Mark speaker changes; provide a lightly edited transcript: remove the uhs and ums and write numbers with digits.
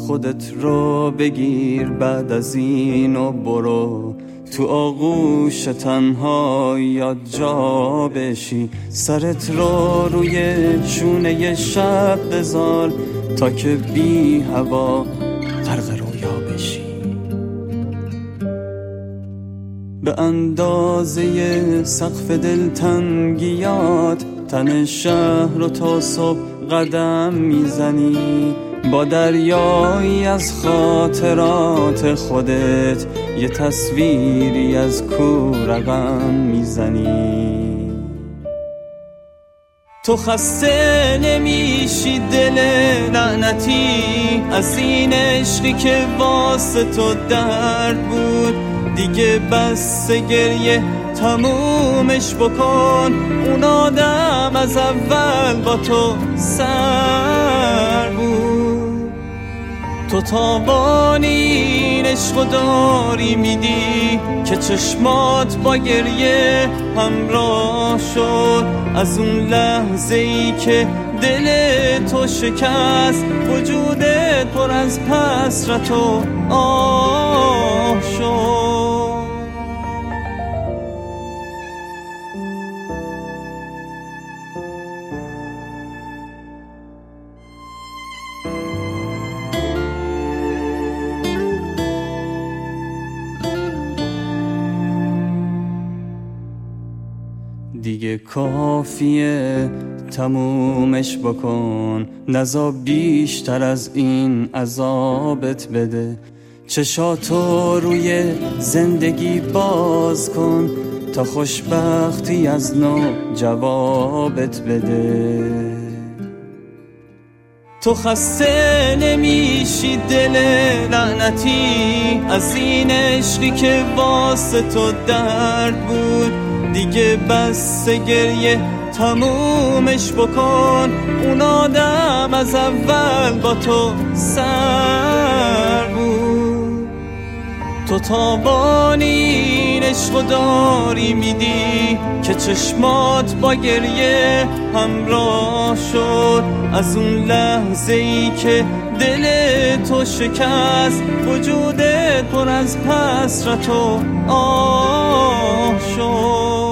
Speaker 1: خودت رو بگیر بعد از این و برو تو آغوش تنهاییات جا بشی. سرت رو روی چونه شب بذار تا که بی هوا غرق رویا بشی. به اندازه سقف دلتنگیات تن شهر رو تا صبح قدم میزنی. با دریایی از خاطرات خودت یه تصویری از کو رقم میزنی. تو خسته نمیشی دل لعنتی از این عشقی که واسه تو درد بود؟ دیگه بس گریه تمومش بکن. اون آدم از اول با تو سر بود. تو تاوان این عشقو داری میدی که چشمات با گریه همراه شد. از اون لحظه ای که دل تو شکست وجودت پر از حسرت و آه شد. دیگه کافیه تمومش بکن. نزا بیشتر از این عذابت بده. چشاتو روی زندگی باز کن تا خوشبختی از نو جوابت بده. تو خسته نمیشی دل لعنتی از این عشقی که واسه تو درد بود؟ دیگه بس گریه تمومش بکن. اون آدم از اول با تو سر بود. تو تاوان این عشقو داری میدی که چشمات با گریه همراه شد. از اون لحظه ای که دل تو شکست وجودت پر از حسرت و آه شد.